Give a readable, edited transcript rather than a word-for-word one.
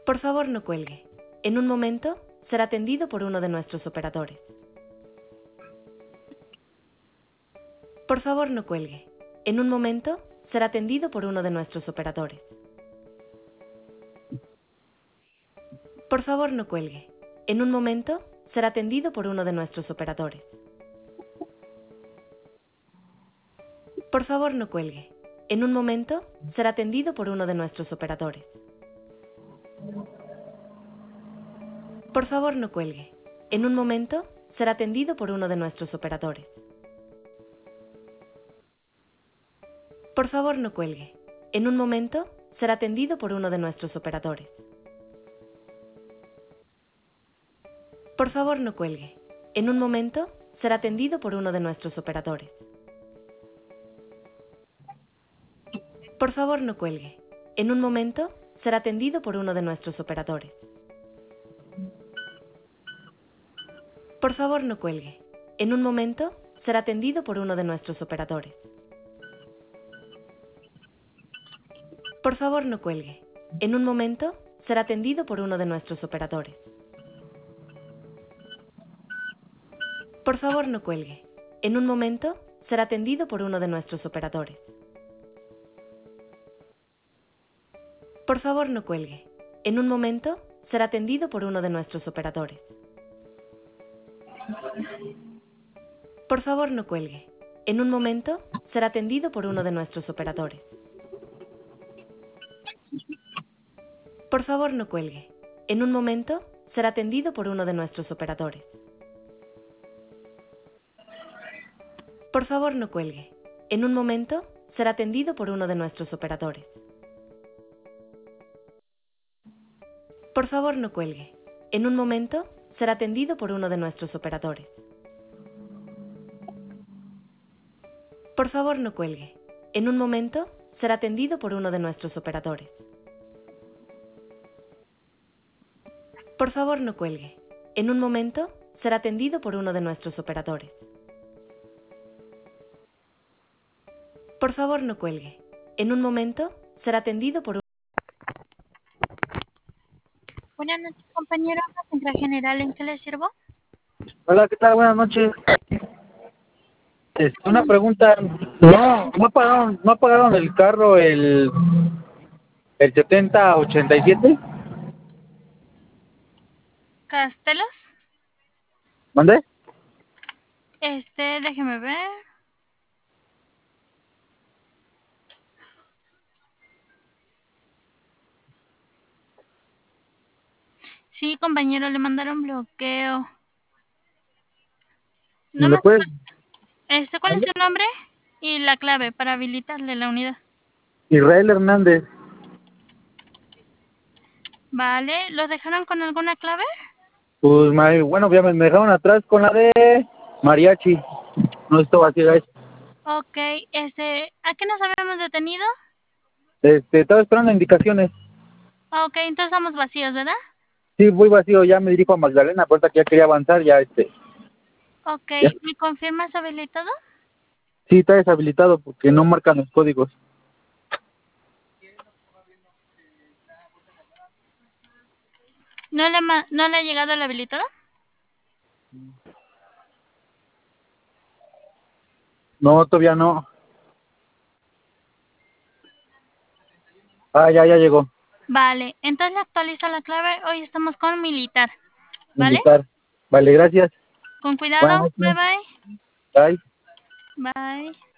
Por favor, no cuelgue. En un momento, será atendido por uno de nuestros operadores. Por favor, no cuelgue. En un momento, será atendido por uno de nuestros operadores. Por favor, no cuelgue. En un momento, será atendido por uno de nuestros operadores. Por favor, no cuelgue. En un momento, será atendido por uno de nuestros operadores. Por favor, no cuelgue. En un momento, será atendido por uno de nuestros operadores. Por favor, no cuelgue. En un momento, será atendido por uno de nuestros operadores. Por favor, no cuelgue. En un momento, será atendido por uno de nuestros operadores. Por favor, no cuelgue. En un momento, será atendido por uno de nuestros operadores. Por favor, no cuelgue. En un momento, será atendido por uno de nuestros operadores. Por favor, no cuelgue. En un momento, será atendido por uno de nuestros operadores. Por favor, no cuelgue. En un momento, será atendido por uno de nuestros operadores. Por favor, no cuelgue. En un momento, será atendido por uno de nuestros operadores. Por favor, no cuelgue. En un momento, será atendido por uno de nuestros operadores. Por favor, no cuelgue. En un momento, será atendido por uno de nuestros operadores. Por favor, no cuelgue. En un momento, será atendido por uno de nuestros operadores. Por favor, no cuelgue. En un momento, será atendido por uno de nuestros operadores. Por favor, no cuelgue. En un momento, será atendido por uno de nuestros operadores. Por favor, no cuelgue. En un momento, será atendido por uno de nuestros operadores. Por favor, no cuelgue. En un momento, será atendido por un... Buenas noches, compañero. Central General, ¿en qué le sirvo? Hola, ¿qué tal? Buenas noches. Una pregunta. ¿No pagaron el carro el 7087? ¿Castelos? ¿Mandé? Déjeme ver. Sí, compañero, le mandaron bloqueo. No ¿Me más. puedes? ¿Cuál es ¿Mandé? su nombre? Y la clave para habilitarle la unidad. Israel Hernández. Vale, ¿los dejaron con alguna clave? Pues, bueno, ya me dejaron atrás con la de mariachi. No esto así, guys. Ok, ¿a qué nos habíamos detenido? Estaba esperando indicaciones. Ok, entonces estamos vacíos, ¿verdad? Sí, muy vacío. Ya me dirijo a Magdalena, por eso que ya quería avanzar, ya Ok, ya. ¿me confirmas habilitado? Sí, está deshabilitado porque no marcan los códigos. ¿No le ha llegado el habilitado? No, todavía no. Ya llegó. Vale, entonces le actualizo la clave. Hoy estamos con militar. ¿Vale? Militar. Vale, gracias. Con Buenas cuidado. Bye noches. bye. Bye. Bye.